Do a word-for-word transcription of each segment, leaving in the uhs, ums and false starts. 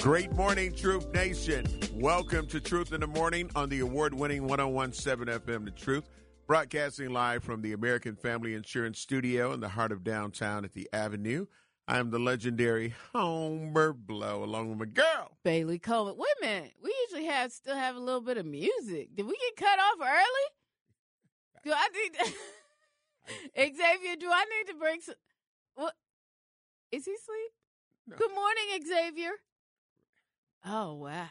Great morning, Truth Nation. Welcome to Truth in the Morning on the award-winning one oh one point seven F M The Truth, broadcasting live from the American Family Insurance Studio in the heart of downtown at the Avenue. I am the legendary Homer Blow, along with my girl, Bailey Coleman. Wait a minute. We usually have still have a little bit of music. Did we get cut off early? Do I need Xavier, do I need to bring some? What? Is he asleep? No. Good morning, Xavier. Oh, wow.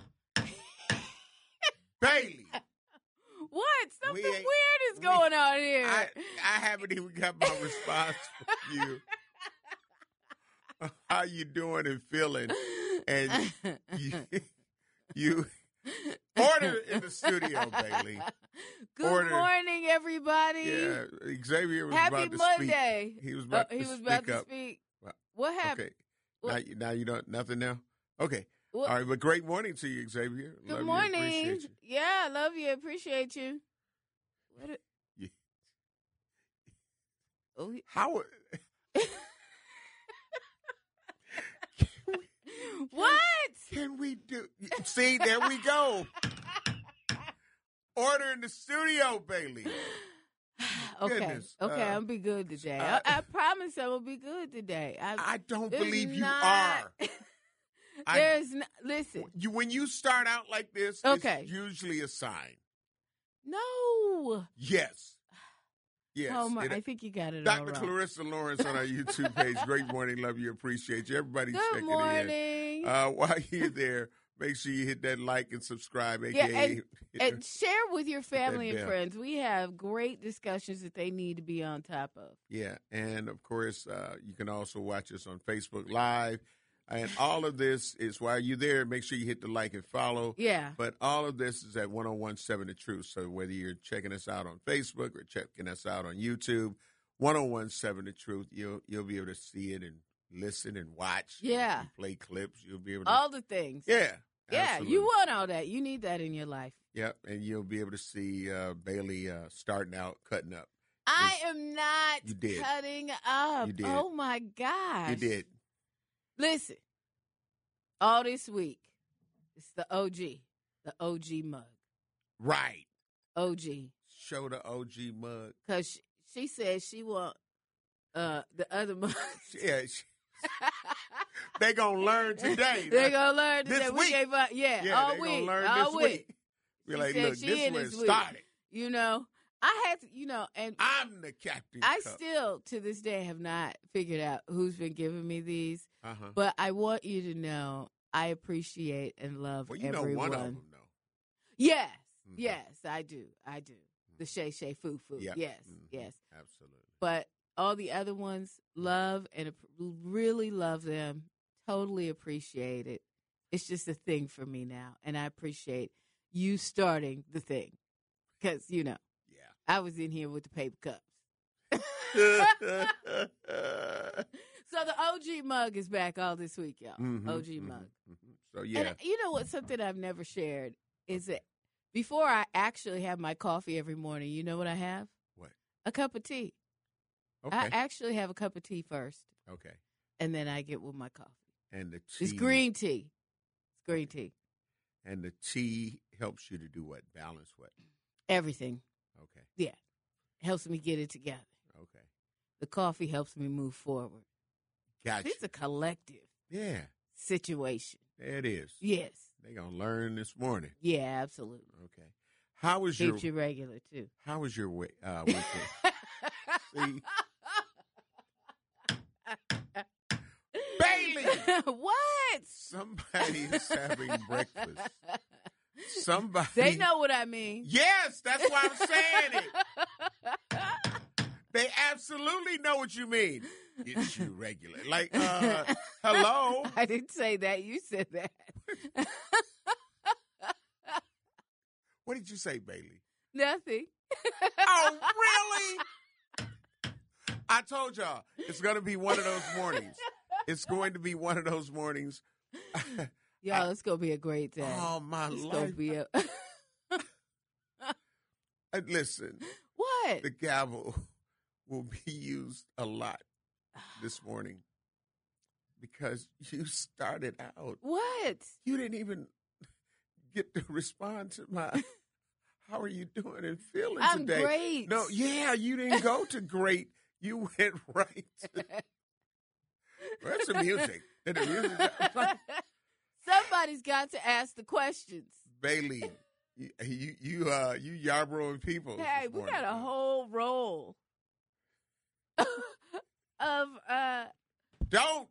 Bailey. What? Something weird is going we, on here. I, I haven't even got my response from you. How you doing and feeling? And you, you order in the studio, Bailey. Good order. Morning, everybody. Yeah, Xavier was Happy about to Monday. speak. He was about, oh, to, he was speak about to up. speak. What happened? Okay. What? Now, you, now you don't, nothing now? Okay. What? All right, but great morning to you, Xavier. Good love morning. You, appreciate you. Yeah, I love you. Appreciate you. What? A- yeah. Oh, he- How? What? Can we do? See, there we go. Order in the studio, Bailey. Okay, Goodness. okay, uh, I'll be good today. Uh, I, I promise I will be good today. I, I don't believe you not, are. There's no, listen. You when you start out like this, okay. It's usually a sign. No. Yes. Yes. Homer, it, I think you got it Doctor all wrong. Clarissa Lawrence on our YouTube page. Great morning, love you, appreciate you. Everybody Good checking morning. in. Uh, while you're there, make sure you hit that like and subscribe, A K A. Yeah, and, and share with your family and bell. friends. We have great discussions that they need to be on top of. Yeah, and of course, uh, you can also watch us on Facebook Live. And all of this is while you're there, make sure you hit the like and follow. Yeah. But all of this is at one oh one point seven The Truth. So whether you're checking us out on Facebook or checking us out on YouTube, one oh one point seven The Truth, you'll you'll be able to see it and listen and watch. Yeah. And play clips. You'll be able to. All the things. Yeah. Yeah, absolutely. you want all that. You need that in your life. Yep, and you'll be able to see uh, Bailey uh, starting out, cutting up. I am not you did. cutting up. You did. Oh, my gosh. You did. Listen, all this week, it's the O G, the O G mug. Right. O G. Show the O G mug. Because she, she said she want uh, the other mug. Yeah, she, they gonna learn today. They gonna learn this today. Week. We gave up, yeah, yeah all they week, gonna learn all this week. week. We're She like, said look, she this in where it this week. started. You know, I had to, you know, and I'm the captain. I cup. still, to this day, have not figured out who's been giving me these. Uh-huh. But I want you to know I appreciate and love Well, you everyone. know one of them, though. Yes, Mhm. yes, I do. I do. The Shay Shay Foo Foo. Yep. Yes, Mhm. yes. Absolutely. But all the other ones, love and ap- really love them. Totally appreciate it. It's just a thing for me now. And I appreciate you starting the thing. Because, you know, Yeah. I was in here with the paper cups. So the O G mug is back all this week, y'all. Mhm, O G mhm, mug. mhm. So, yeah. And you know what? Something I've never shared is that before I actually have my coffee every morning, you know what I have? What? A cup of tea. Okay. I actually have a cup of tea first, okay. and then I get with my coffee. And the tea. It's green tea. It's green tea. And the tea helps you to do what? Balance what? Everything. Okay. Yeah. Helps me get it together. Okay. The coffee helps me move forward. Gotcha. It's a collective Yeah. situation. There it is. Yes. They're going to learn this morning. Yeah, absolutely. Okay. How was your Keeps you regular, too. How was your we- uh, weekend? See? Bailey! What? Somebody is having breakfast. Somebody. They know what I mean. Yes, that's why I'm saying it. They absolutely know what you mean. It's you regular. Like, uh, hello? I didn't say that. You said that. What did you say, Bailey? Nothing. Oh, really? I told y'all, it's going to be one of those mornings. It's going to be one of those mornings. Y'all, it's going to be a great day. Oh, my it's life. going to be a... Uh, Listen. What? The gavel will be used a lot this morning. because you started out. What? You didn't even get to respond to my, how are you doing and feeling I'm today? great. No, yeah, you didn't go to great. You went right to, where's the music? Did the music Somebody's got to ask the questions. Bailey, you, you, you, uh, you Yarborough people. Hey, we got a whole roll of, uh, Don't.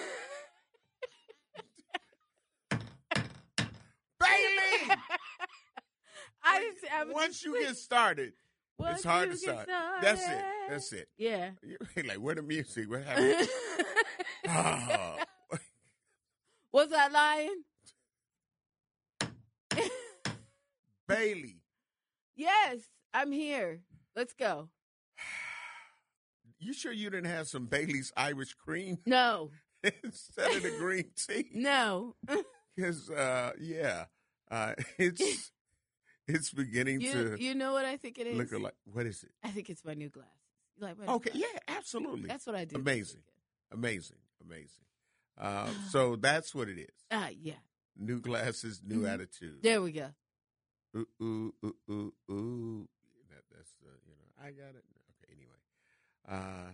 Bailey! I didn't, I was Once just you like, get started, once it's hard you to get start. That's it. started. That's it. Yeah. You're like, where the music? What happened? Oh. Was I lying? Bailey. Yes, I'm here. Let's go. You sure you didn't have some Bailey's Irish cream No. instead of the green tea? No. Because, uh, yeah, uh, it's it's beginning You, to you know what I think it is? look like. What is it? I think it's my new glasses. You like my new Okay, glasses? yeah, absolutely. That's what I do. Amazing. Amazing, amazing. Uh, so that's what it is. Ah, yeah. New glasses, new Mhm. attitude. There we go. Ooh, ooh, ooh, ooh, ooh. That, that's uh, you know, I got it. Okay, anyway, uh,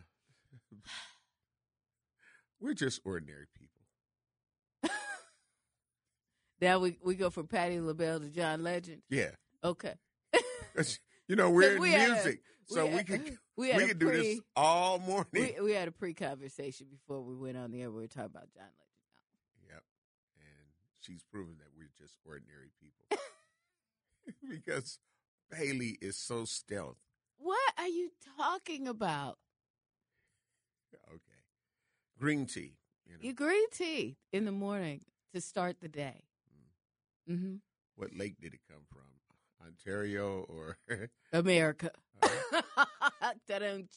we're just ordinary people. Now we we go from Patti LaBelle to John Legend. Yeah, Okay. you know, we're in We had a- music, so we we had- can we we had a can do this pre- all morning. We we had a pre-conversation before we went on the air. We were talking about John Legend. Yep, and she's proven that we're just ordinary people because Bailey is so stealth. What are you talking about? Okay, green tea. You know, You green tea in the morning to start the day. Mm-hmm. what lake did it come from? Ontario or America. Uh, Ta-dum.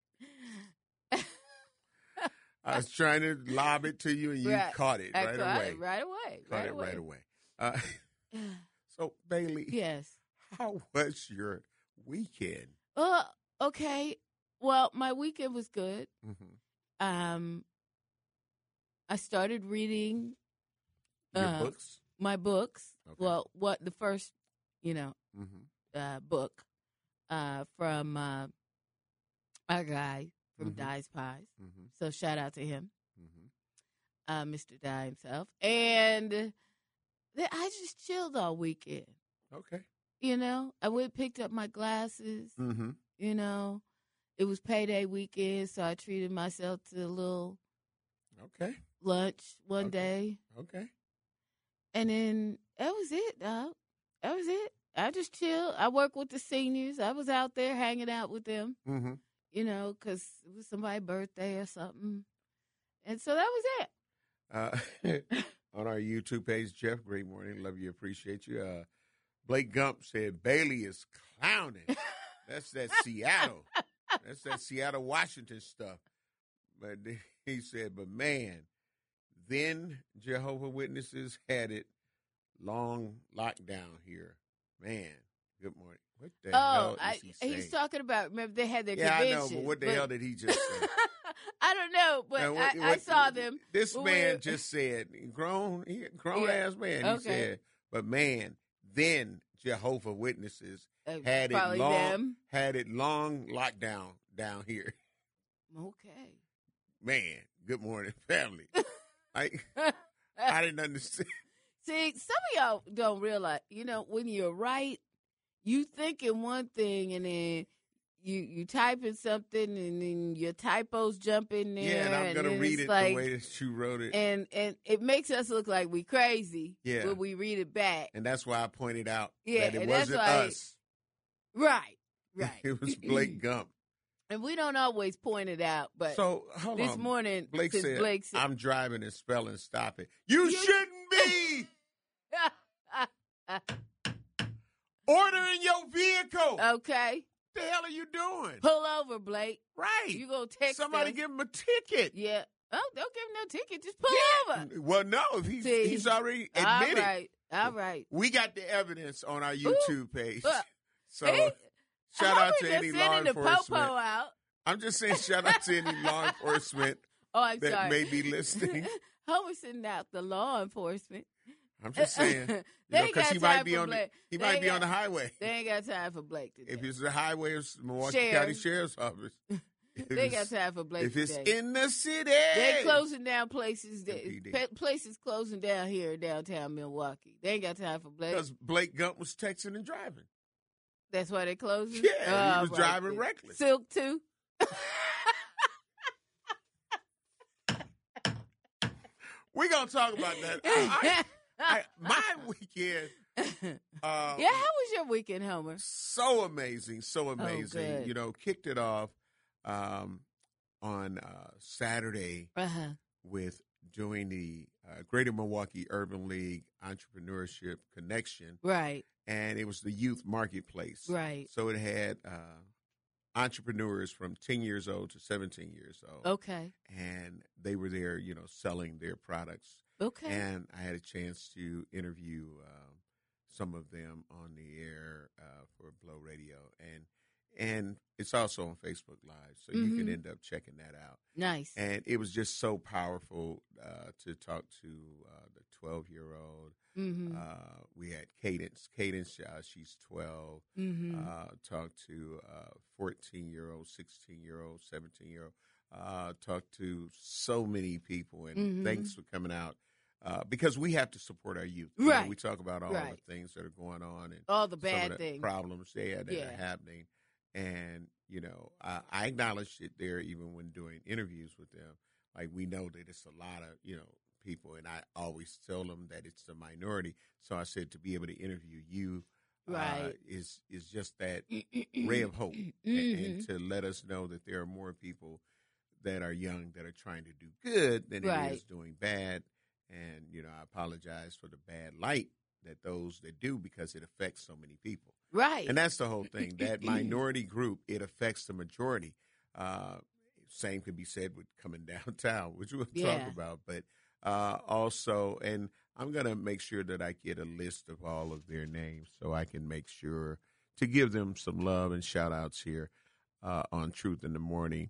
I was trying to lob it to you, and you Right. caught it I right caught away. it right away. Caught right it away. right away. Uh, so, Bailey, Yes. how was your weekend? Uh, okay. Well, my weekend was good. Mm-hmm. Um, I started reading Your Uh, books? my books. Okay. Well, what the first, you know, Mm-hmm. uh, book uh, from uh, our guy from Mhm. Dye's Pies. Mm-hmm. So shout out to him, Mm-hmm. uh, Mister Dye himself. And then I just chilled all weekend. Okay. You know, I went and picked up my glasses. Mm-hmm. You know, it was payday weekend, so I treated myself to a little Okay. lunch one Okay. day. Okay. And then that was it, dog. That was it. I just chilled. I work with the seniors. I was out there hanging out with them, Mm-hmm. you know, because it was somebody's birthday or something. And so that was it. Uh, on our YouTube page, Jeff, great morning. Love you. Appreciate you. Uh, Blake Gump said Bailey is clowning. That's that Seattle. That's that Seattle, Washington stuff. But he said, but man, then Jehovah's Witnesses had it long lockdown here. Man, good morning. What the hell Oh, is I, he saying? he's talking about, remember, they had their yeah, I convention. know, but what the hell did he just say? I don't know, but Now, what- I, I what- saw them. This when man we- just said, grown, he, grown Yeah. ass man. He Okay. said, but man, then Jehovah Witnesses Uh, had it probably long, them. had it long lockdown down here. Okay. Man, good morning, family. I I didn't understand. See, some of y'all don't realize, you know, when you're right, you thinking one thing and then you you typing something and then your typos jump in there. Yeah, and I'm gonna then read it's it like, the way that you wrote it, and and it makes us look like we crazy Yeah. when we read it back. and that's why I pointed out Yeah, that it and that's wasn't why- us. Right, right. It was Blake Gump. And we don't always point it out, but So hold this on. morning, Blake since said, Blake said, "I'm driving and spelling. Stop it. You, You- shouldn't be ordering your vehicle. okay, What the hell are you doing? pull over, Blake. Right. You gonna text Somebody us. give him a ticket. Yeah. Oh, don't give him no ticket. Just pull over. Well, no, he's, See, he's already All admitted. right. All right. We got the evidence on our YouTube page. Look, So Hey, shout how out we to just any law sending the enforcement. popo out. I'm just saying shout out to any law enforcement Oh, I'm that sorry. may be listening. Homer's sending out the law enforcement. I'm just saying, They you know, ain't because got he might time be for on the, Blake. he They might ain't be on got- the highway. They ain't got time for Blake today. If it's the highway of Milwaukee Sheriff. County Sheriff's Office. If They ain't got it's- time for Blake If it's today. in the city. They closing down places. That, M P D. pa- places closing down here in downtown Milwaukee. They ain't got time for Blake. Because Blake Gump was texting and driving. That's why they closing. Yeah, he Oh, was right driving then. reckless. Silk too. We're going to talk about that. I, I, my weekend. Uh, Yeah, how was your weekend, Homer? So amazing, so amazing. good. You know, kicked it off um, on uh, Saturday Uh-huh. with doing the uh, Greater Milwaukee Urban League Entrepreneurship Connection, Right, and it was the youth marketplace. right. So it had uh, entrepreneurs from ten years old to seventeen years old, Okay, and they were there, you know, selling their products. okay. And I had a chance to interview um, some of them on the air uh, for Blow Radio, and and it's also on Facebook Live, so you can Mhm. end up checking that out. Nice. And it was just so powerful uh, to talk to uh, the twelve-year-old. Mm-hmm. Uh, we had Cadence. Cadence, uh, she's twelve. mm-hmm. Uh, talked to uh, fourteen-year-old, sixteen-year-old, seventeen-year-old. Uh, talked to so many people, and Mhm. thanks for coming out. Uh, because we have to support our youth. You know, Right. we talk about all Right. the things that are going on and All the some of bad the things. problems there that Yeah. are happening. And, you know, I, I acknowledged it there even when doing interviews with them. Like, we know that it's a lot of, you know, people, and I always tell them that it's the minority. So I said to be able to interview you uh, Right. is is just that ray of hope, and, Mhm. and to let us know that there are more people that are young that are trying to do good than it Right. is doing bad. And, you know, I apologize for the bad light that those that do, because it affects so many people. Right. And that's the whole thing. That minority group, it affects the majority. Uh, same can be said with coming downtown, which we'll Yeah. talk about. But uh, also, and I'm going to make sure that I get a list of all of their names so I can make sure to give them some love and shout outs here uh, on Truth in the Morning.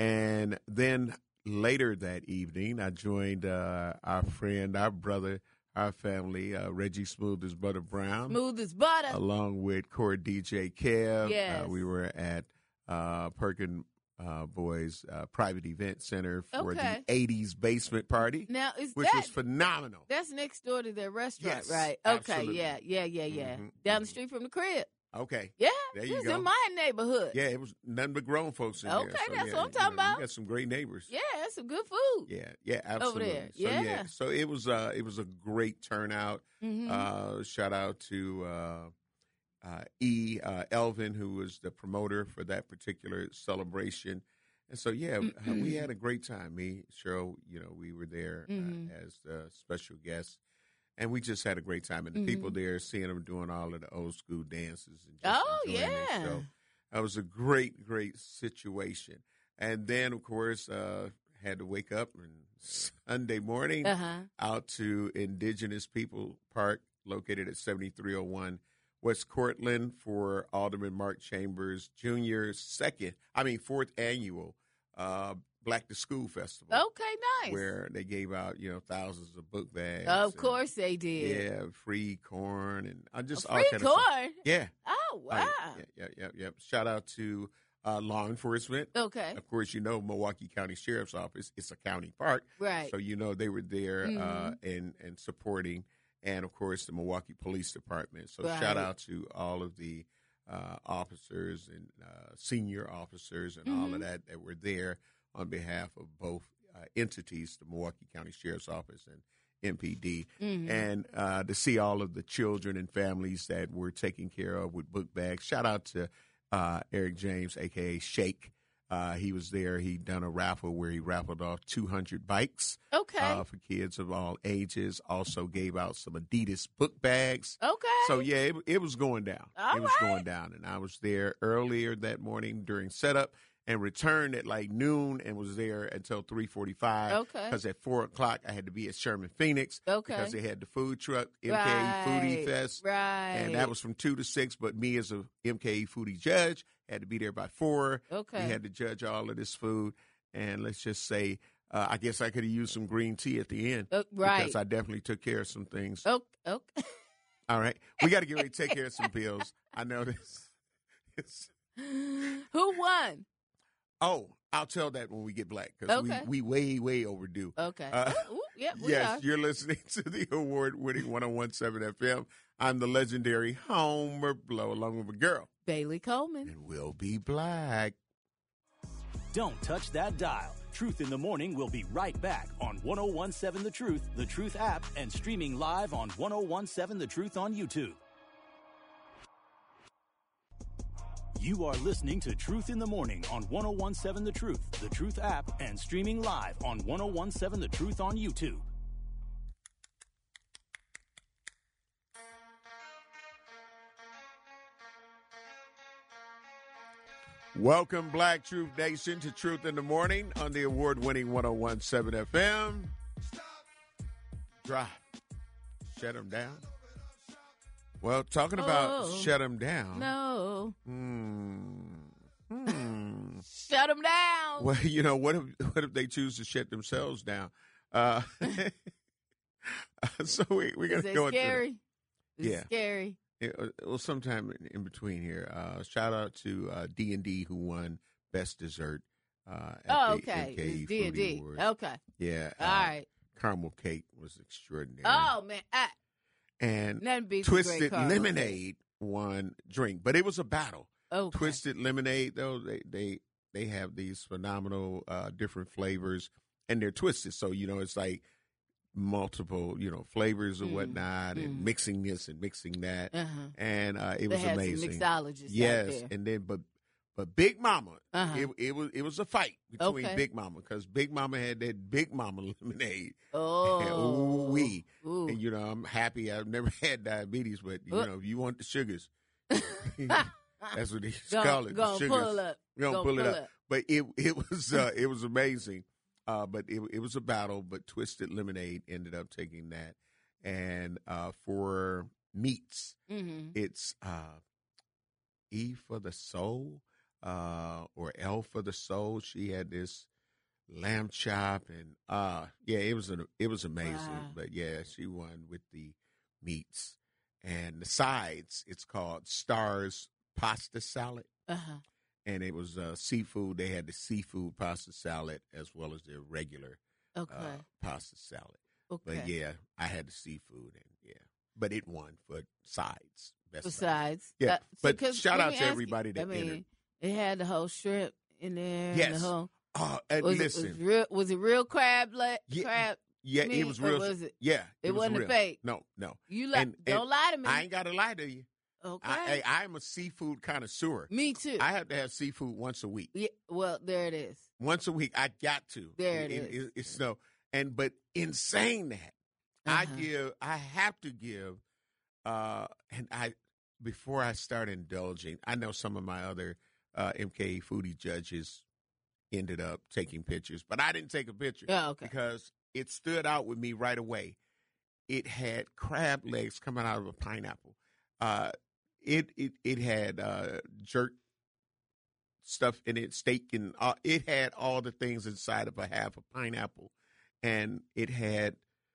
And then later that evening, I joined uh, our friend, our brother, our family, uh, Reggie Smooth as Butter Brown, Smooth as butter. along with core D J Kev. Yes. Uh, we were at uh, Perkin uh, Boys uh, Private Event Center for Okay. the eighties basement party, Now, is which that was phenomenal. that's next door to their restaurant, Yes, right? Okay, absolutely. yeah, yeah, yeah, yeah. Mhm, Down the mhm. street from the crib. Okay. Yeah, There you it's go. in my neighborhood. Yeah, it was nothing but grown folks in there. Okay, So, that's yeah, what I'm you talking know, about. You got some great neighbors. Yeah, that's some good food. Yeah, yeah, absolutely. there. So yeah, Yeah. so it was uh it was a great turnout. Mhm. Uh shout out to uh uh E uh Elvin, who was the promoter for that particular celebration. And so yeah, uh, we had a great time. Me, Cheryl, you know, we were there Mhm. uh, as the special guests. And we just had a great time. And the people there, seeing them doing all of the old school dances and just Oh, enjoying yeah. it. So that was a great, great situation. And then, of course, uh, had to wake up and Sunday morning Uh-huh. out to Indigenous People Park, located at seventy-three oh one West Cortland, for Alderman Mark Chambers Junior's second, I mean, fourth annual uh, Black to School Festival. Okay, nice. Where they gave out, you know, thousands of book bags. Of and, course they did. Yeah, free corn and uh, just A all free kind of stuff. corn. Yeah. Oh, Oh, wow. yeah, yeah, yeah, yeah, yeah. Shout out to uh, law enforcement. Okay. Of course, you know, Milwaukee County Sheriff's Office, it's a county park. Right. So, you know, they were there uh, Mhm. and, and supporting. And, of course, the Milwaukee Police Department. So, Right. shout out to all of the uh, officers and uh, senior officers and all of Mhm. that that were there on behalf of both uh, entities, the Milwaukee County Sheriff's Office and M P D. Mhm. And uh, to see all of the children and families that were taken care of with book bags. Shout out to uh, Eric James, a k a. Shake. Uh, he was there. He done a raffle where he raffled off two hundred bikes Okay. uh, for kids of all ages. Also gave out some Adidas book bags. okay. So, yeah, it, it was going down. All it was right. going down. And I was there earlier that morning during setup and returned at like noon and was there until three forty-five. Okay. Because at four o'clock, I had to be at Sherman Phoenix. Okay. Because they had the food truck, M K E right. Foodie Fest. Right. And that was from two to six. But me as a M K E Foodie judge had to be there by four. Okay. We had to judge all of this food. And let's just say Uh, I guess I could have used some green tea at the end. Uh, right. Because I definitely took care of some things. Okay. okay. All right. We got to get ready to take care of some bills. I know this. It's... Who won? Oh, I'll tell that when we get black because Okay. we, we way, way overdue. Okay. Uh, Ooh, yep, we yes, are. you're listening to the award-winning one oh one point seven F M. I'm the legendary Homer Blow along with a girl. Bailey Coleman. And we'll be black. Don't touch that dial. Truth in the Morning will be right back on one oh one point seven The Truth, The Truth app, and streaming live on one oh one point seven The Truth on YouTube. You are listening to Truth in the Morning on one oh one point seven The Truth, The Truth app, and streaming live on one oh one point seven The Truth on YouTube. Welcome, Black Truth Nation, to Truth in the Morning on the award-winning one oh one point seven F M. Drive. Shut them down. Well, talking about Oh. shut them down. No. Hmm. Hmm. Shut them down. Well, you know, what if what if they choose to shut themselves down? Uh, so we, we're going Is to it go into scary? Is it Yeah. scary? it, well, sometime in, in between here. Uh, shout out to uh, D and D who won Best Dessert. Uh, at Oh, the okay. M K E It's D and Foodie D. Awards. Okay. Yeah. All uh, right. Caramel cake was extraordinary. Oh, man. Ah, and nothing beats a great Twisted caramel cake. Lemonade won drink, but it was a battle. Okay. Twisted Lemonade, though, they they they have these phenomenal uh, different flavors, and they're twisted. So you know, it's like multiple you know flavors or Mm, whatnot, and mm. mixing this and mixing that, Uh-huh. and uh, it They was had amazing. some mixologists out Yes, there. and then but but Big Mama, Uh-huh. it it was it was a fight between Okay. Big Mama because Big Mama had that Big Mama lemonade. Oh. And ooh wee. Ooh. And you know, I'm happy I've never had diabetes, but you Uh. know, if you want the sugars, that's what they Go, call it. go the sugars. pull up. We're gonna Go pull it pull up. up. But it it was uh, it was amazing. Uh, but it it was a battle. But Twisted Lemonade ended up taking that. And uh, for meats, Mm-hmm. it's uh, E for the soul, uh, or L for the soul. She had this lamb chop, and uh, yeah, it was an, it was amazing. Wow. But yeah, she won with the meats and the sides. It's called Stars Pasta Salad, Uh-huh. and it was uh, seafood. They had the seafood pasta salad as well as their regular Okay. uh, pasta salad. okay. But yeah, I had the seafood, and yeah, but it won for sides. Best sides. Besides. Yeah, uh, so but 'cause shout let out me to ask you, everybody that I mean, entered. it had the whole shrimp in there. And Yes. the whole, Oh, and was, listen, it, was, real, was it real crab? Le- Yeah, crab? yeah, meat, it was or real. was it? Yeah, It was wasn't a real. fake? No, no. You li- And- don't and lie to me. I ain't got to lie to you. okay. I, I, I'm a seafood connoisseur. me too. I have to have seafood once a week. yeah, well, there it is. Once a week, I got to. There it is. it's no, and but in saying that, I Uh-huh. give. I have to give. Uh, and I before I start indulging, I know some of my other uh, M K E foodie judges ended up taking pictures, but I didn't take a picture. Oh, okay. Because it stood out with me right away. It had crab legs coming out of a pineapple. Uh, it it it had uh, jerk stuff in it, steak, and uh, it had all the things inside of a half a pineapple, and it had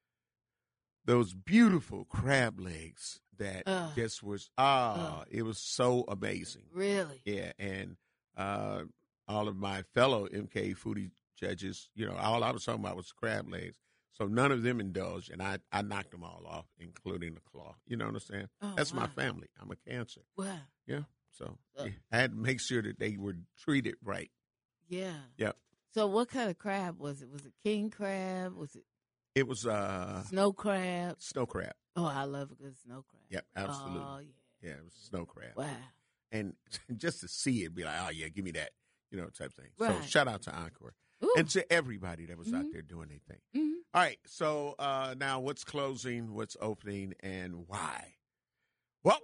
those beautiful crab legs that Ugh. just was ah, Ugh. it was so amazing. Really? Yeah, and uh, all of my fellow M K foodie judges, you know, all I was talking about was crab legs. So none of them indulged, and I, I knocked them all off, including the claw. You know what I'm saying? Oh, That's my wow. family. I'm a Cancer. Wow. Yeah. So Uh, yeah, I had to make sure that they were treated right. Yeah. Yep. So what kind of crab was it? Was it king crab? Was it It was uh, snow crab? snow crab. Oh, I love a good snow crab. Yep, absolutely. Oh, yeah. Yeah, it was snow crab. Wow. And just to see it, be like, oh, yeah, give me that, you know, type thing. Right. So shout out to Encore. Ooh. And to everybody that was out Mhm. there doing their thing. Mhm. All right, so uh, now what's closing, what's opening, and why? Well,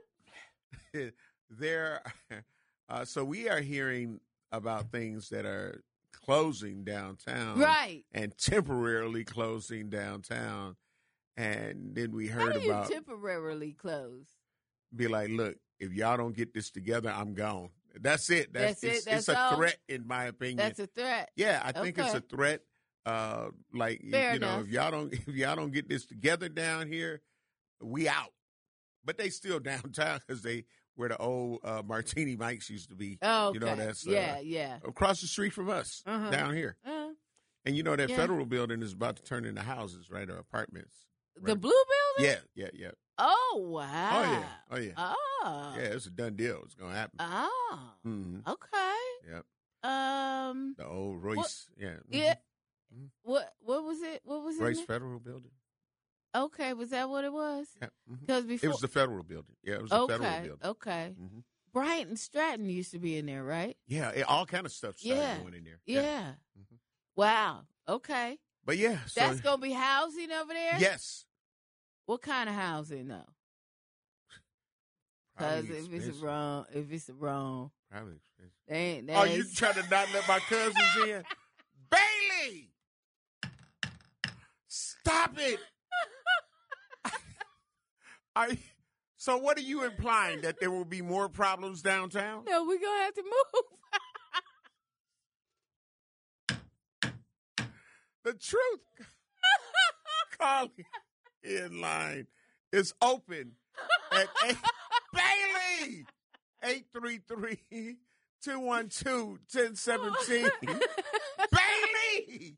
there. Uh, so we are hearing about things that are closing downtown, Right. and temporarily closing downtown, and then we How heard do you about temporarily close? be like, look, if y'all don't get this together, I'm gone. That's it. That's, That's it? it's, That's it's a all? threat, in my opinion. That's a threat. Yeah, I think it's Okay. a threat. Uh, like Fair you know, enough. if y'all don't if y'all don't get this together down here, we out. But they still downtown because they where the old uh, Martini Mike's used to be. Oh, okay. You know, that's uh, yeah, yeah. across the street from us Uh-huh. down here. Uh, And you know that Yeah. federal building is about to turn into houses, right, or apartments. the right? blue building? Yeah, yeah, yeah. Oh, wow. Oh yeah, oh yeah, Oh. yeah. It's a done deal. It's gonna happen. Oh. hmm Okay. Yep. Um. The old Royce. Yeah. mhm. Yeah. Mhm. What? What was it? What was it? Royce Federal Building. Okay. Was that what it was? Yeah. mhm. Because It before. was the federal building. Yeah, it was the federal okay. building. Okay. hmm Brighton Stratton used to be in there, right? Yeah, it, all kind of stuff started Yeah. going in there. Yeah. Mhm. Wow. Okay. But yeah, so That's gonna be housing over there. yes. What kind of housing though? Because Probably if it's expensive. wrong, if it's wrong, Probably expensive. they ain't. They Oh, you ain't- trying to not let my cousins in? Bailey! Stop it! Are you- so what are you implying? That there will be more problems downtown? No, we're gonna have to move. The truth. Calling in line is open at eight. Bailey! eight three three, two one two, one zero one seven. Bailey!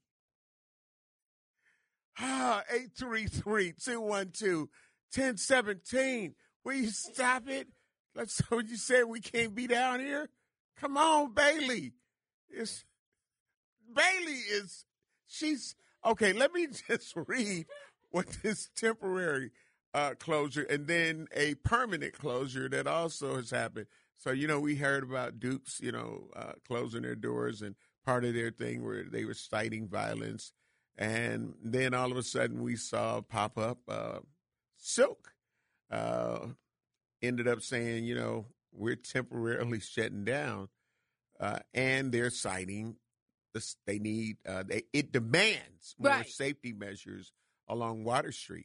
Ah, eight three three, two one two, one zero one seven. Will you stop it? That's what you said we can't be down here? Come on, Bailey. It's Bailey is she's okay, let me just read what this temporary uh, closure and then a permanent closure that also has happened. So, you know, we heard about Duke's, you know, uh, closing their doors, and part of their thing where they were citing violence. And then all of a sudden we saw pop up uh, Silk uh, ended up saying, you know, we're temporarily shutting down. Uh, and they're citing this, they need, uh, they, it demands more Right. safety measures along Water Street.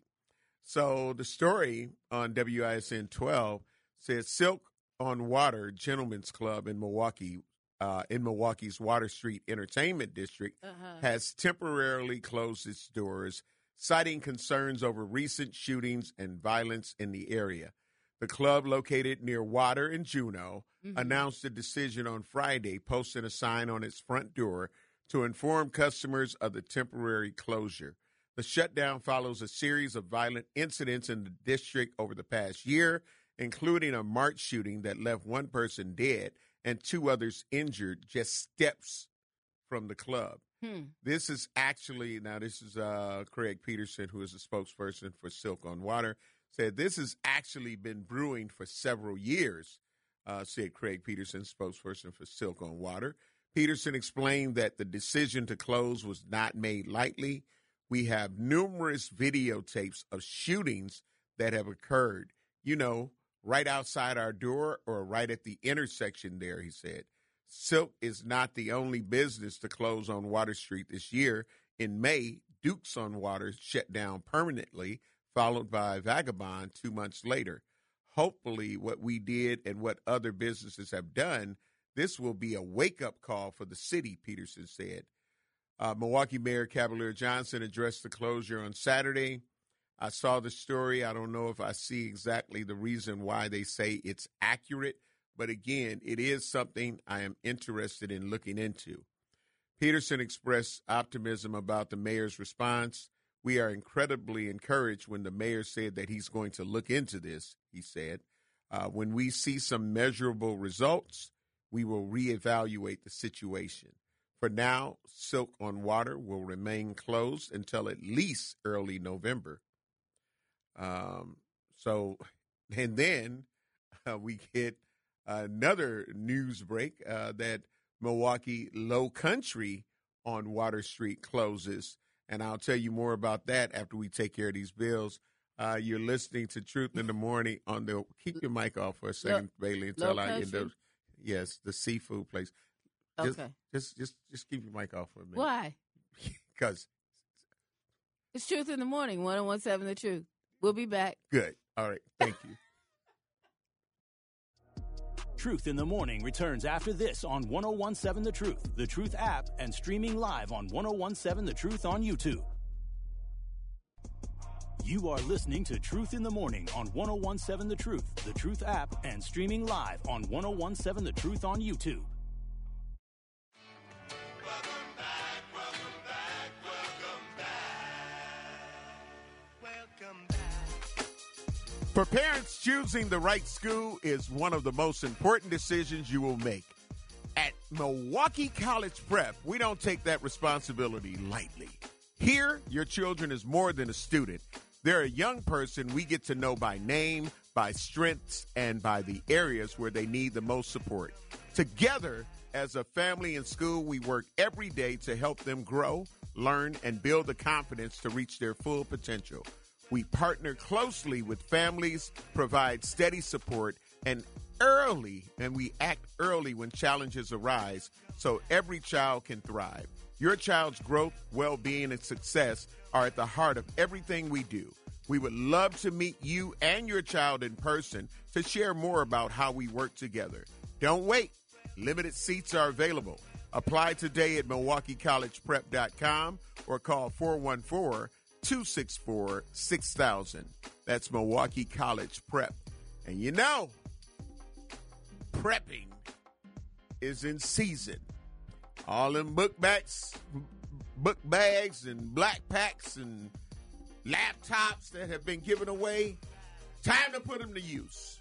So the story on W I S N twelve says Silk on Water Gentlemen's Club in Milwaukee, uh, in Milwaukee's Water Street Entertainment District, Uh-huh. has temporarily closed its doors, citing concerns over recent shootings and violence in the area. The club, located near Water and Juneau, Mhm. announced the decision on Friday, posting a sign on its front door to inform customers of the temporary closure. The shutdown follows a series of violent incidents in the district over the past year, including a March shooting that left one person dead and two others injured just steps from the club. Hmm. This is actually, now this is uh, Craig Peterson, who is the spokesperson for Silk on Water, said this has actually been brewing for several years, uh, said Craig Peterson, spokesperson for Silk on Water. Peterson explained that the decision to close was not made lightly. We have numerous videotapes of shootings that have occurred, you know, right outside our door or right at the intersection there, he said. Silk is not the only business to close on Water Street this year. In May, Duke's on Water shut down permanently, followed by Vagabond two months later. Hopefully, what we did and what other businesses have done, this will be a wake-up call for the city, Peterson said. Uh, Milwaukee Mayor Cavalier Johnson addressed the closure on Saturday. I saw the story. I don't know if I see exactly the reason why they say it's accurate, but again, it is something I am interested in looking into. Peterson expressed optimism about the mayor's response. We are incredibly encouraged when the mayor said that he's going to look into this, he said. Uh, when we see some measurable results, we will reevaluate the situation. For now, Silk on Water will remain closed until at least early November. Um, so, and then uh, we get another news break uh, that Milwaukee Low Country on Water Street closes. And I'll tell you more about that after we take care of these bills. Uh, you're listening to Truth in the Morning on the, keep your mic off for a second, Low, Bailey, until Low I end Country? up. Yes, the seafood place. Just, Okay. Just, just, just keep your mic off for a minute. Why? Because It's Truth in the Morning, one oh one seven The Truth. We'll be back. good. All right. Thank you. Truth in the Morning returns after this on one oh one seven The Truth, The Truth app, and streaming live on one oh one seven The Truth on YouTube. You are listening to Truth in the Morning on one oh one seven The Truth, The Truth app, and streaming live on one oh one seven The Truth on YouTube. Welcome back, welcome back, welcome back. Welcome back. For parents, choosing the right school is one of the most important decisions you will make. At Milwaukee College Prep, we don't take that responsibility lightly. Here, your children is more than a student. They're a young person we get to know by name, by strengths, and by the areas where they need the most support. Together, as a family and school, we work every day to help them grow, learn, and build the confidence to reach their full potential. We partner closely with families, provide steady support, and early, and we act early when challenges arise so every child can thrive. Your child's growth, well-being, and success are at the heart of everything we do. We would love to meet you and your child in person to share more about how we work together. Don't wait. Limited seats are available. Apply today at milwaukee college prep dot com or call four one four, two six four, six thousand. That's Milwaukee College Prep. And you know, prepping is in season. All them book bags, book bags and black packs and laptops that have been given away, time to put them to use.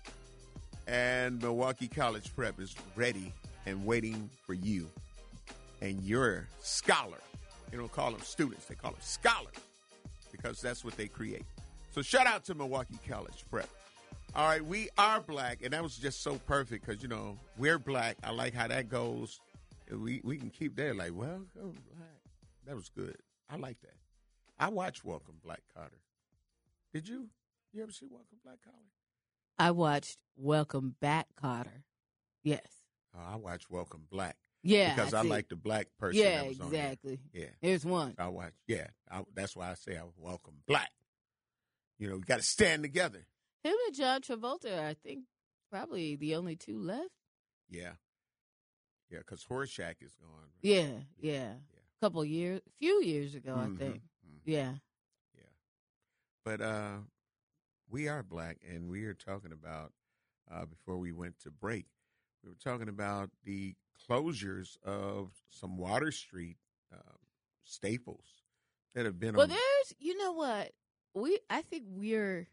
And Milwaukee College Prep is ready and waiting for you and your scholar. They don't call them students, they call them scholars because that's what they create. So shout out to Milwaukee College Prep. All right, we are black, and that was just so perfect because, you know, we're black. I like how that goes. We we can keep that like, well, oh, black. That was good. I like that. I watched Welcome Black Kotter. Did you? You ever see Welcome Black Kotter? I watched Welcome Back Kotter. Yes. Oh, I watched Welcome Black. Yeah. Because I, I like the black person yeah, that was on exactly. there. Yeah. There's one. I watched, yeah. I, that's why I say I welcome black. You know, we got to stand together. Him and John Travolta, I think, probably the only two left. Yeah. Yeah, because Horseshack is gone. Right? Yeah, yeah. yeah. A couple years, a few years ago, Mm-hmm, I think. Mm-hmm. Yeah. Yeah. But uh, we are black, and we are talking about, uh, before we went to break, we were talking about the closures of some Water Street uh, staples that have been Well, on. there's, you know what? We, I think we're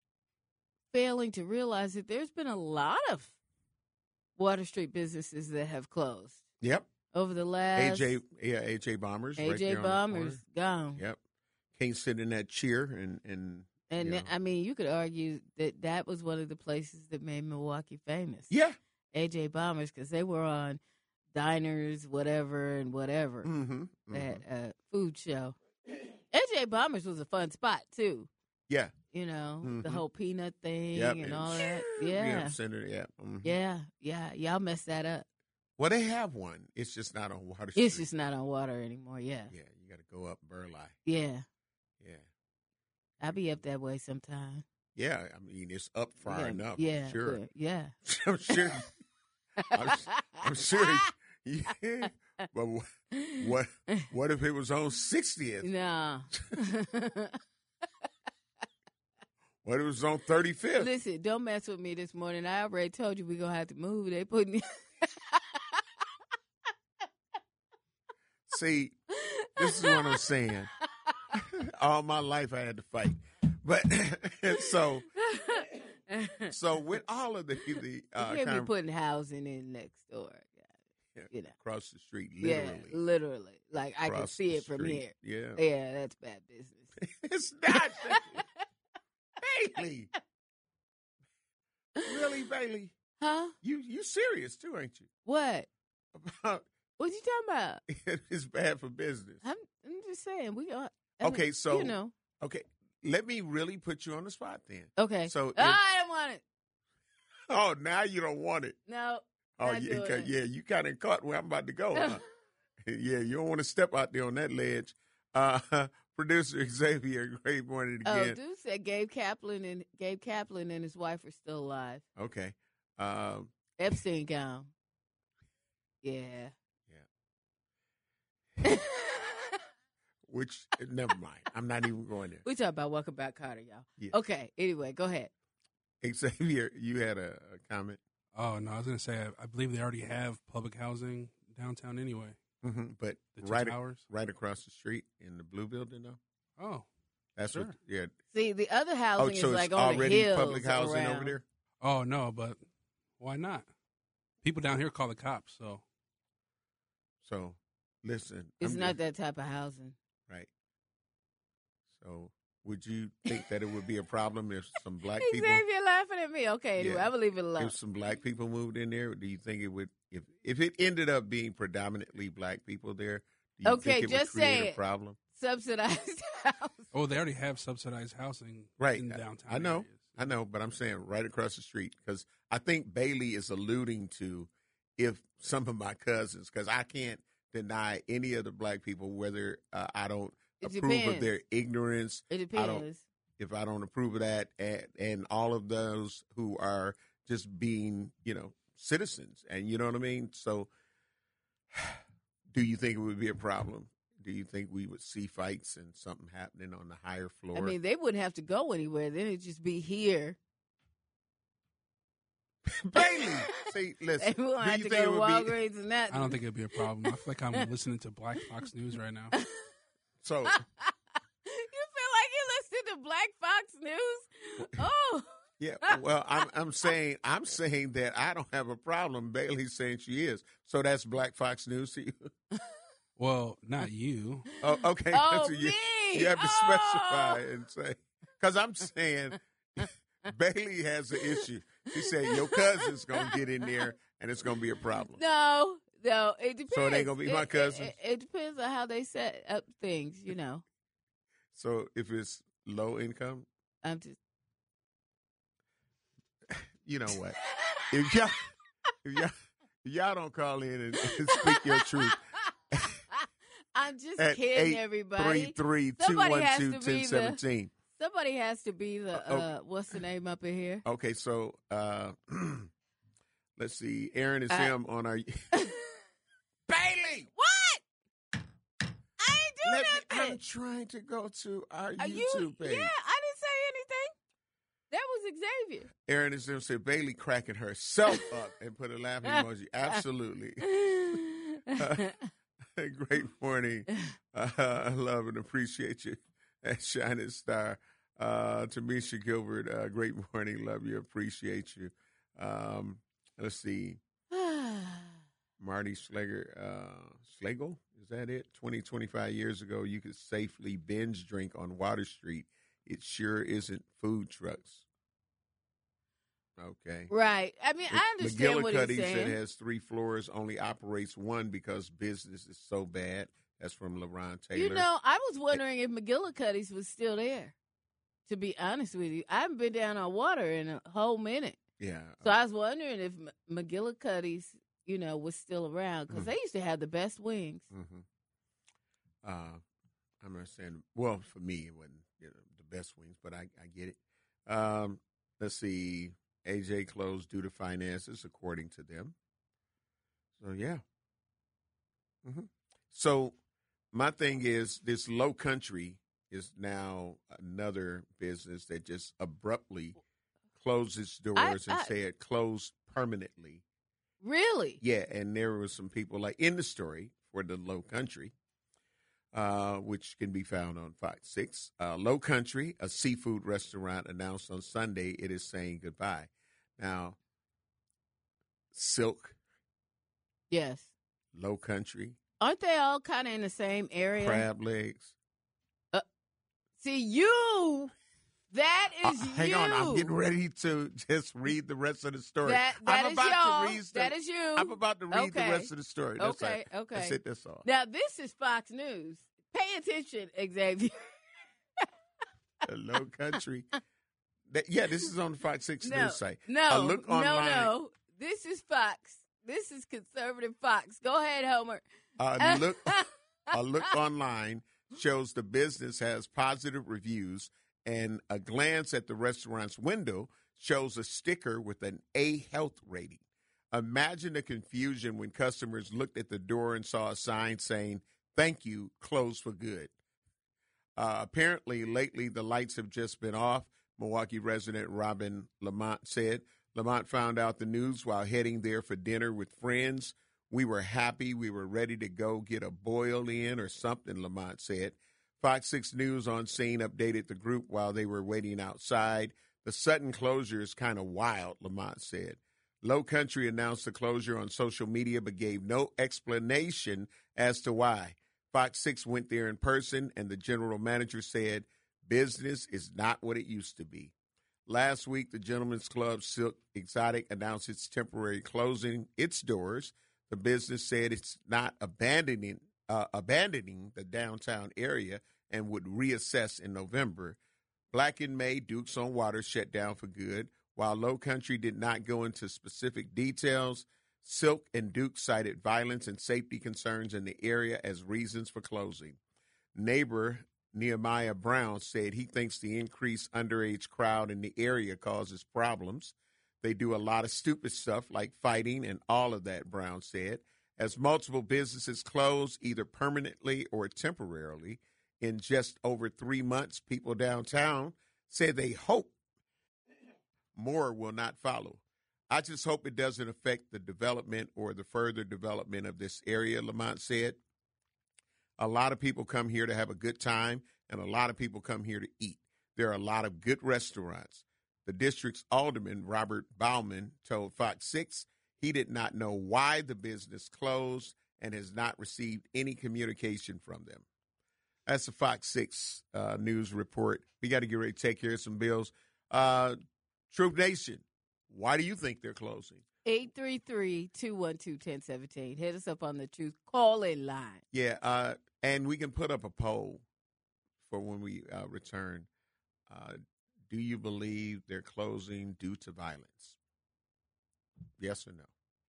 failing to realize that there's been a lot of Water Street businesses that have closed. Yep. Over the last. A J, yeah, A J Bombers. A J right Bombers gone. Yep. Can't sit in that chair and. And, and you know. I mean, you could argue that that was one of the places that made Milwaukee famous. Yeah. A J Bombers, because they were on diners, whatever, and whatever. Mm-hmm. Mm-hmm. That uh, food show. A J Bombers was a fun spot, too. Yeah. You know, mm-hmm. the whole peanut thing yep. and and all that. Yeah. Yeah. Center, yeah. Mm-hmm. Yeah. Yeah. Y'all messed that up. Well, they have one. It's just not on Water Street. It's just not on water anymore. Yeah. Yeah. You got to go up Burleigh. Yeah. Yeah. I'll be up that way sometime. Yeah. I mean, it's up far yeah. enough. Yeah. Sure. Good. Yeah. I'm sure. I'm, I'm sure. Yeah. But what, what, what if it was on sixtieth? No. What if it was on thirty-fifth? Listen, don't mess with me this morning. I already told you we're going to have to move. They putting me. See, this is what I'm saying. All my life I had to fight. But so so with all of the the uh, you can't kind be of, putting housing in next door. yeah, You know. across the street, literally. Yeah, literally. Like I can Across see the it from street. here. Yeah. Yeah, that's bad business. It's not Bailey. Really, Bailey? Huh? You you serious too, ain't you? What? About What you talking about? it's bad for business. I'm, I'm just saying we are. I Okay, mean, so you know. okay, let me really put you on the spot then. Okay. So if- oh, I don't want it. oh, now you don't want it. No. Oh, not yeah, doing 'cause- it. yeah, you kind of caught where I'm about to go. Huh? Yeah, you don't want to step out there on that ledge. Uh, producer Xavier, great morning Oh, again. dude said Gabe Kaplan and Gabe Kaplan and his wife are still alive. Okay. Um, Epstein gone. Yeah. Yeah. Which, never mind. I'm not even going there. We talk about Welcome Back, Carter, y'all. Yeah. Okay. Anyway, go ahead. Xavier, you had a, a comment? Oh, no, I was going to say, I, I believe they already have public housing downtown anyway. Mm-hmm. But The two right, towers? right across the street in the blue building, though? Oh, That's Sure. what, yeah. See, the other Oh, housing so is like it's on the already hills public housing around. over there? oh no, but why not? People down here call the cops, so. So, listen. It's I'm not just- that type of housing. Right. So, would you think that it would be a problem if some black people, Xavier laughing at me. Okay, anyway, Yeah. I believe it alone. if some black people moved in there? Do you think it would, if if it ended up being predominantly black people there? Do you Okay, think it just would create say a it. problem? Subsidized house. Oh, they already have subsidized housing Right. in I- downtown I know. areas. I know, but I'm saying right across the street because I think Bailey is alluding to if some of my cousins, because I can't deny any of the black people whether uh, I don't It approve of depends. their ignorance. It I don't- depends. If I don't approve of that, and, and all of those who are just being, you know, citizens, and you know what I mean. So, do you think it would be a problem? Do you think we would see fights and something happening on the higher floor? I mean, they wouldn't have to go anywhere. Then it'd just be here. Bailey, see, listen. They wouldn't do have you to think go it to would be Walgreens and nothing. I don't think it'd be a problem. I feel like I'm listening to Black Fox News right now. so? You feel like you listen to Black Fox News? Oh. Yeah, well, I'm I'm saying I'm saying that I don't have a problem. Bailey's saying she is, so that's Black Fox News to you. Well, not you. Oh, okay. Oh, So you, me. you have to Oh. specify and say, because I'm saying Bailey has an issue. She said your cousin's gonna get in there and it's gonna be a problem. No, no, it depends. So it ain't gonna be my It- cousins? It, it, it depends on how they set up things, you know. So if it's low income, I'm just. you know what? If y'all if y'all, if y'all don't call in and, and speak your truth I'm just at kidding, eight everybody. three three two Somebody one has two to be ten the- seventeen. Somebody has to be the Uh, uh, what's the name up in here? Okay, so uh, let's see. Aaron is Uh, him on our Bailey. What? I ain't do Let me, nothing. I'm trying to go to our Are YouTube you? page. Yeah, I didn't say anything. That was Xavier. Aaron is him said Bailey cracking herself up and put a laughing emoji. Absolutely. Great morning. Uh, I love and appreciate you. That shining star. Uh, Tamisha Gilbert, uh, great morning. Love you. Appreciate you. Um, let's see. Marty Schlegel, uh, Schlegel, is that it? twenty, twenty-five years ago, you could safely binge drink on Water Street. It sure isn't food trucks. Okay. Right. I mean, I understand what he's McGillicuddy's that saying. has three floors only operates one because business is so bad. That's from LeBron Taylor. You know, I was wondering if McGillicuddy's was still there. To be honest with you, I haven't been down on water in a whole minute. yeah. So I was wondering if M- McGillicuddy's, you know, was still around because Mhm. they used to have the best wings. hmm Uh, I'm not saying, well, for me, it wasn't you know, the best wings, but I, I get it. Um, let's see. A J closed due to finances, according to them. So, yeah. hmm So, my thing is this Low Country is now another business that just abruptly closed its doors and I- said closed permanently. Really? Yeah, and there were some people like in the story for the Low Country, uh, which can be found on Fox six. Uh, Low Country, a seafood restaurant, announced on Sunday it is saying goodbye. Now, Silk, Yes. Low Country, Aren't they all kind of in the same area? crab legs. See, you, that Uh, is you. hang on, I'm getting ready to just read the rest of the story. That, that I'm is about y'all. to read. the- That is you. I'm about to read the Okay. rest of the story. That's okay, all. okay. That's it. That's all. Now, this is Fox News. Pay attention, Xavier. The Low Country. That, yeah, this is on the Fox six No, News site. no, A look no, online. no. This is Fox. This is conservative Fox. Go ahead, Homer. A look, a look online shows the business has positive reviews, and a glance at the restaurant's window shows a sticker with an A health rating. Imagine the confusion when customers looked at the door and saw a sign saying, "Thank you, closed for good." Uh, apparently, lately, the lights have just been off, Milwaukee resident Robin Lamont said. Lamont found out the news while heading there for dinner with friends. "We were happy. We were ready to go get a boil in or something," Lamont said. Fox six News on scene updated the group while they were waiting outside. "The sudden closure is kind of wild," Lamont said. Low Country announced the closure on social media but gave no explanation as to why. Fox six went there in person, and the general manager said, "Business is not what it used to be." Last week, the Gentlemen's Club Silk Exotic announced its temporary closing its doors. The business said it's not abandoning uh, abandoning the downtown area and would reassess in November. Black in May, Dukes on Water shut down for good. While Low Country did not go into specific details, Silk and Duke cited violence and safety concerns in the area as reasons for closing. Neighbor Nehemiah Brown said he thinks the increased underage crowd in the area causes problems. They do a lot of stupid stuff like fighting and all of that, Brown said. As multiple businesses close, either permanently or temporarily, in just over three months, people downtown said they hope more will not follow. "I just hope it doesn't affect the development or the further development of this area," Lamont said. "A lot of people come here to have a good time, and a lot of people come here to eat. There are a lot of good restaurants." The district's alderman, Robert Bauman, told Fox six he did not know why the business closed and has not received any communication from them. That's the Fox six uh, News report. We got to get ready to take care of some bills. Uh, Truth Nation, why do you think they're closing? eight three three, two one two, one zero one seven. Hit us up on the Truth call-in line. Yeah, uh, and we can put up a poll for when we uh, return. Uh, do you believe they're closing due to violence? Yes or no?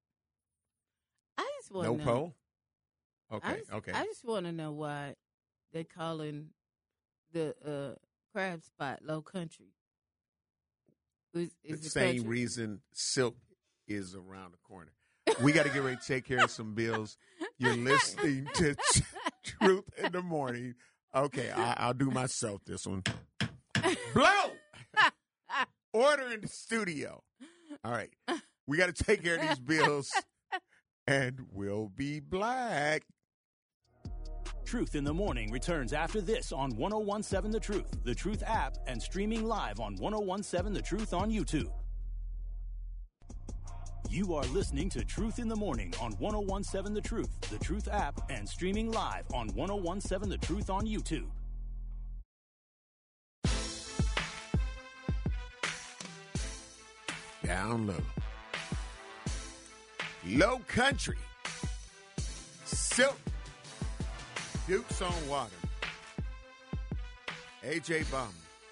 I just want No to know. poll? Okay, I just, okay. I just want to know why they're calling the uh, crab spot Low Country. Is, is the the same country- reason Silk is around the corner. We got to get ready to take care of some bills. You're listening to Truth in the Morning. Okay, I, I'll do myself this one. Blow! Order in the studio. All right. We got to take care of these bills, and we'll be black. Truth in the Morning returns after this on one oh one seven The Truth, The Truth app, and streaming live on one oh one seven The Truth on YouTube. You are listening to Truth in the Morning on one oh one seven The Truth, The Truth app, and streaming live on one oh one seven The Truth on YouTube. Down low. Low Country. Silk. Dukes on Water. A J Bauman.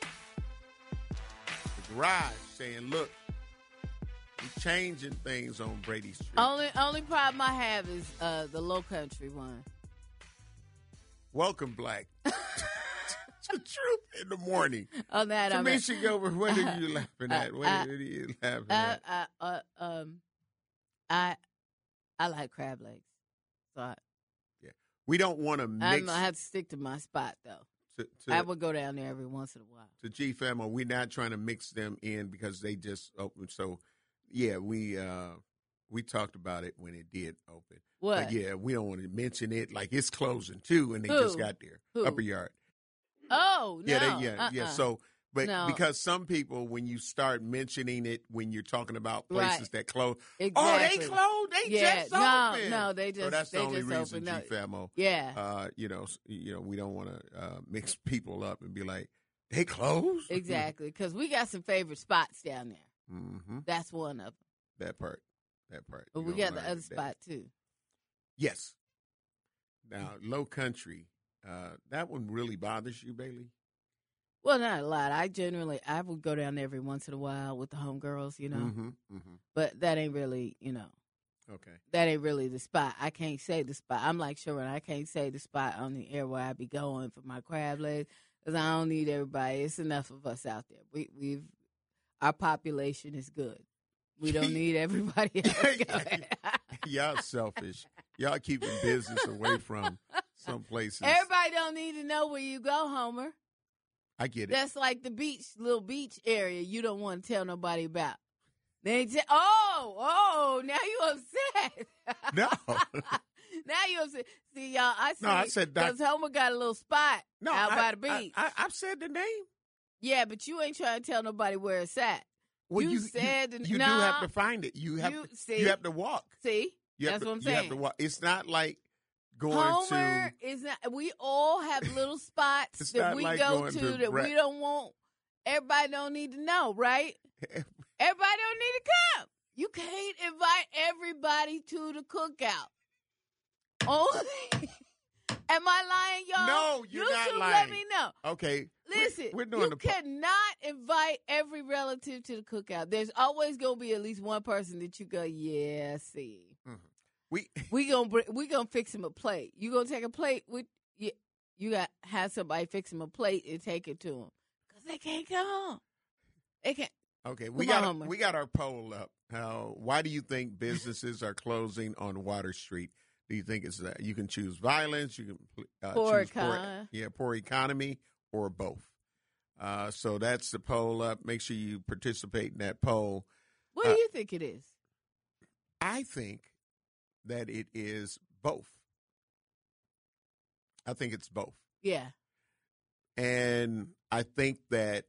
The Garage saying, look, we're changing things on Brady Street. Only only problem I have is uh, the Low Country one. Welcome, Black. to Truth in the Morning. On that, I'm Tamisha Gilbert, what are you laughing at? What I- are you laughing I, at? I, uh, um, I, I like crab legs, so I, We don't want to I'm mix gonna have to stick to my spot though. to, I to, would go down there every once in a while. to G F M, or we're not trying to mix them in because they just opened. So, yeah, we uh, we talked about it when it did open. What? But yeah, we don't want to mention it like it's closing too, and they Who? just got there. Who? Upper Yard. Oh no! Yeah, they, yeah, uh-uh. yeah. So, but No. because some people, when you start mentioning it, when you're talking about places Right. that close, exactly. oh, they closed. They Yeah, just no, opened. no, they just So that's they the only just reason, opened. G No, F M. yeah, Uh, you know, s- you know, we don't want to uh, mix people up and be like, they closed. exactly. Because we got some favorite spots down there. Mm-hmm. That's one of them. That part. That part. But You we don't got the mind other that. spot too. Yes. Now, Low Country. Uh, that one really bothers you, Bailey? Well, not a lot. I generally I would go down there every once in a while with the homegirls, you know. Mm-hmm. Mm-hmm. But that ain't really, you know, Okay. that ain't really the spot. I can't say the spot. I'm like Sharon. I can't say the spot on the air where I be going for my crab legs because I don't need everybody. It's enough of us out there. We we've our population is good. We don't need everybody else going. Y'all selfish. Y'all keeping business away from some places. Everybody don't need to know where you go, Homer. I get it. That's like the beach, little beach area you don't want to tell nobody about. They t- oh, oh, now you upset. No. Now you upset. See, y'all, I see. No, I said doc- because Homer got a little spot No, out I, by the beach. I, I, I've said the name. Yeah, but you ain't trying to tell nobody where it's at. Well, You you, said you, the- you nah. do have to find it. You have You- to, see? you have to walk. See? You have That's to, what I'm You have saying. to walk. It's not like going Homer to. is not. We all have little spots It's that not we like go going to, to that Brett- we don't want. Everybody don't need to know, right? Everybody don't need to come. You can't invite everybody to the cookout. Only. Am I lying, y'all? No, you're you not two lying. Let me know. Okay. Listen, we're, we're doing you the. po- cannot invite every relative to the cookout. There's always gonna be at least one person that you go, yeah, see. We We gonna bring, we gonna fix him a plate. You gonna take a plate with you? You got have somebody fix him a plate and take it to him because they can't come. They can't. okay. We Come on, got Homer. we got our poll up. Uh, why do you think businesses are closing on Water Street? Do you think it's that you can choose violence, you can uh, Poor choose poor, econ- yeah, poor economy, or both? Uh, so that's the poll up. Make sure you participate in that poll. What Uh, do you think it is? I think that it is both. I think it's both. Yeah. And I think that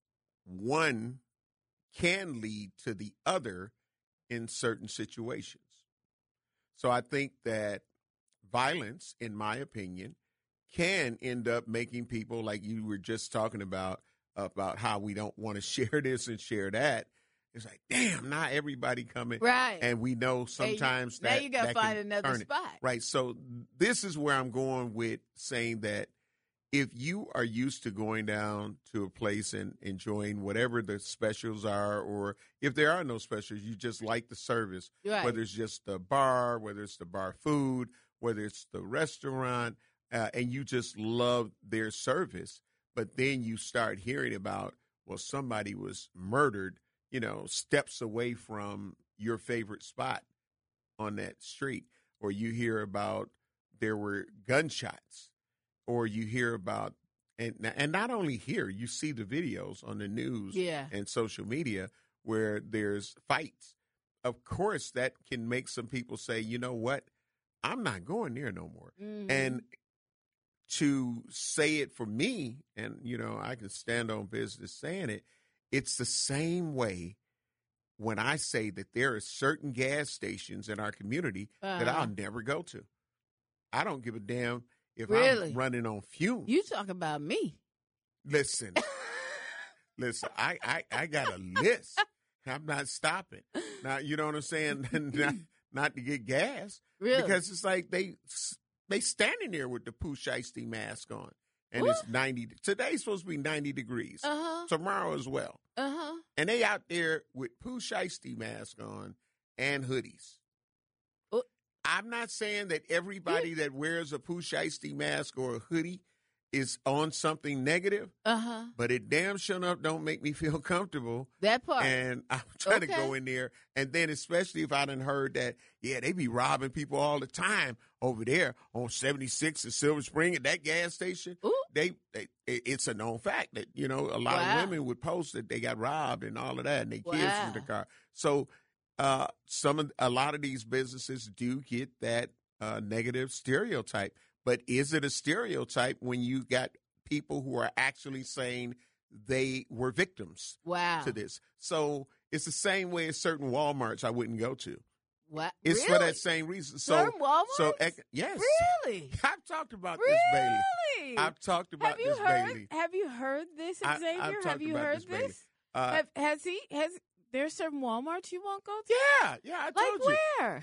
one can lead to the other in certain situations. So I think that violence, in my opinion, can end up making people, like you were just talking about, about how we don't want to share this and share that. It's like, damn, not everybody coming. Right. And we know sometimes now that you gotta that find can another turn it. spot. Right. So this is where I'm going with saying that if you are used to going down to a place and enjoying whatever the specials are, or if there are no specials, you just like the service, Right. whether it's just the bar, whether it's the bar food, whether it's the restaurant, uh, and you just love their service, but then you start hearing about, well, somebody was murdered, you know, steps away from your favorite spot on that street, or you hear about there were gunshots, or you hear about, and and not only here, you see the videos on the news Yeah. and social media where there's fights. Of course, that can make some people say, you know what, I'm not going there no more. Mhm. And to say it for me, and, you know, I can stand on business saying it, it's the same way when I say that there are certain gas stations in our community that Uh-huh. I'll never go to. I don't give a damn if Really? I'm running on fumes. You talk about me. Listen, listen, I, I, I got a list. I'm not stopping. Now, you know what I'm saying? not, not to get gas. Really? Because it's like they they standing there with the Pooh Shiesty mask on. And What? it's ninety. Today's supposed to be ninety degrees. Uh huh. Tomorrow as well. Uh huh. And they out there with Pooh Shiesty mask on and hoodies. Oh. I'm not saying that everybody that wears a Pooh Shiesty mask or a hoodie is on something negative, Uh huh. but it damn sure enough don't make me feel comfortable. That part. And I'm trying to Okay. go in there. And then especially if I done heard that, yeah, they be robbing people all the time over there on seventy-six and Silver Spring at that gas station. Ooh. They, they, it- it's a known fact that, you know, a lot Wow. of women would post that they got robbed and all of that and their kids Wow. in the car. So uh, some of, a lot of these businesses do get that uh, negative stereotype. But is it a stereotype when you got people who are actually saying they were victims Wow. to this? So it's the same way as certain Walmarts I wouldn't go to. What? It's really? for that same reason. So, Certain Walmarts? so ec- yes, Really? I've talked about this, Bailey. Really? I've talked about have you this, heard? Bailey. Have you heard this, I- Xavier? I've have talked you about heard this, Bailey. this? Uh, have, has he? Has there's certain Walmarts you won't go to? yeah, yeah, I Like told you. where?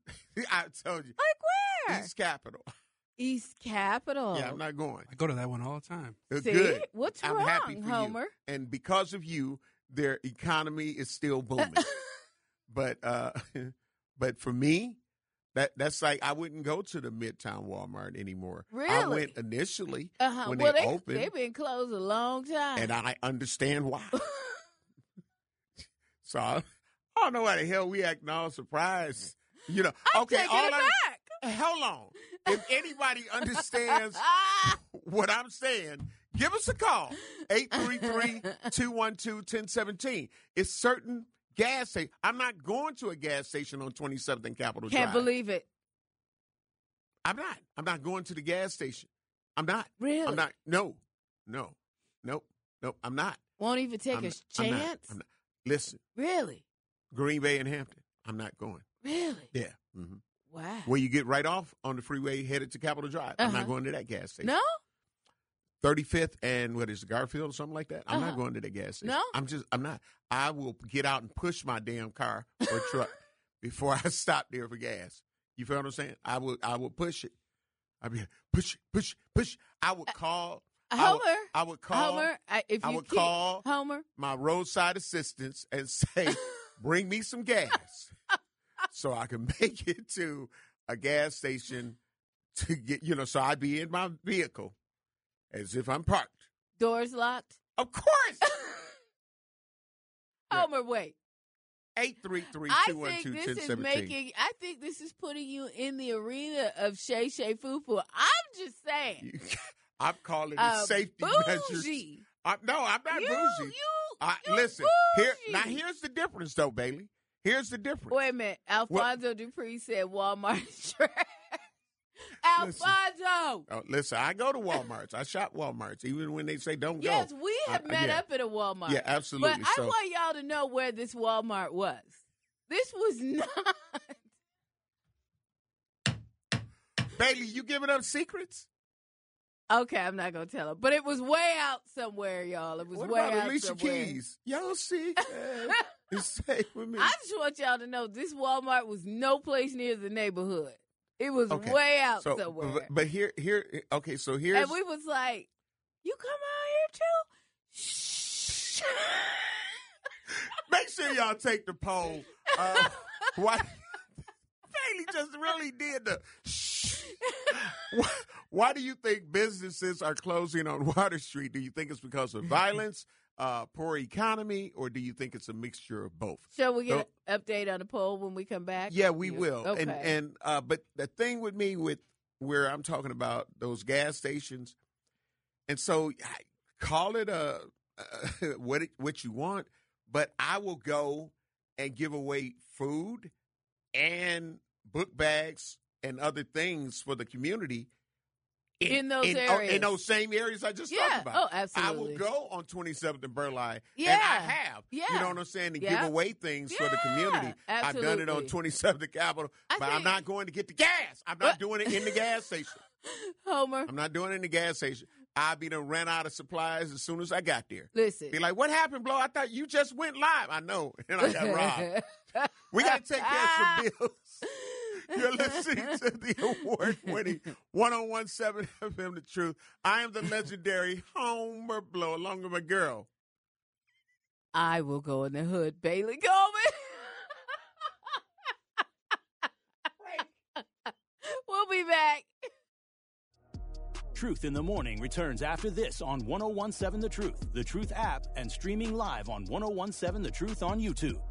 I told you. Like where? East Capitol. East Capitol. Yeah, I'm not going. I go to that one all the time. Uh, See? Good. What's I'm wrong, happy for Homer? you. And because of you, their economy is still booming. but uh, but for me, that that's like I wouldn't go to the Midtown Walmart anymore. I Really? went initially Uh-huh. when well, they, they opened, they've been closed a long time. and I understand why. so I, I don't know why the hell we acting all surprised. You know, I'm okay, taking all it I, back. hold on. If anybody understands what I'm saying, give us a call. eight three three, two one two, one zero one seven. It's certain gas station. I'm not going to a gas station on twenty-seventh and Capitol Can't Drive. believe it. I'm not. I'm not going to the gas station. I'm not. Really? I'm not. No. No. Nope. Nope. I'm not. Won't even take I'm, a I'm chance? not, I'm not. Listen, Really? Green Bay and Hampton. I'm not going. Really? Yeah. Mm-hmm. Wow. Where you get right off on the freeway headed to Capitol Drive. I'm Uh-huh. not going to that gas station. No? thirty-fifth and what is it, Garfield or something like that? I'm Uh-huh. not going to that gas station. No? I'm just, I'm not. I will get out and push my damn car or truck before I stop there for gas. You feel what I'm saying? I will, I will push it. I'll be push, push, push. I would call. I would, Homer. I would call. Homer. I, if I you would keep, call Homer. my roadside assistance and say, bring me some gas so I can make it to a gas station to get, you know, so I'd be in my vehicle as if I'm parked. Doors locked. Of course. Yeah. Homer, wait. eight three three, I two one two, think one this zero is one seven. making. I think this is putting you in the arena of Shay Shay Foo Foo. I'm just saying. You, I'm calling it Uh, safety measures. bougie. I, no, I'm not You, bougie. you, I, you listen, here now. bougie. Here's the difference, though, Bailey. Here's the difference. Wait a minute. Alfonso Dupree said Walmart is trash. Listen. Alfonso. Oh, listen, I go to Walmarts. I shop Walmarts, even when they say don't go. Yes, we have Uh, met yeah. up at a Walmart. Yeah, absolutely. But I So- want y'all to know where this Walmart was. This was not. Bailey, you giving up secrets? Okay, I'm not gonna tell her, but it was way out somewhere, y'all. It was What way about out Alicia somewhere. Keys? Y'all see? Uh, it's safe with me. I just want y'all to know this Walmart was no place near the neighborhood. It was Okay. way out So, somewhere. but, but here, here, okay. So here's and we was like, "You come out here too?" Shh. make sure y'all take the poll. Uh, why? Bailey just really did the. Shh. Why, why do you think businesses are closing on Water Street? Do you think it's because of violence, uh, poor economy, or do you think it's a mixture of both? Shall we get an update on the poll when we come back? Yeah, we You- will. Okay. And and uh, but the thing with me with where I'm talking about those gas stations, and so I call it a, uh, what it, what you want, but I will go and give away food and book bags and other things for the community In those in, areas. in those same areas I just Yeah. talked about. Oh, absolutely. I will go on twenty-seventh and Burleigh, Yeah. and I have. Yeah. You know what I'm saying? To Yeah. give away things for the Yeah. community. I've done it on Absolutely. twenty-seventh and Capitol, I but I'm think- not going to get the gas. I'm not What? doing it in the gas station. Homer, I'm not doing it in the gas station. I'll be done ran out of supplies as soon as I got there. listen. Be like, what happened, Blow? I thought you just went live. I know. And I got robbed. We got to take care of some bills. You're listening to the award-winning one oh one seven F M The Truth. I am the legendary Homer Blow, along with my girl. I will go in the hood, Bailey Coleman. We'll be back. Truth in the Morning returns after this on one oh one seven The Truth, The Truth app, and streaming live on one oh one seven The Truth on YouTube.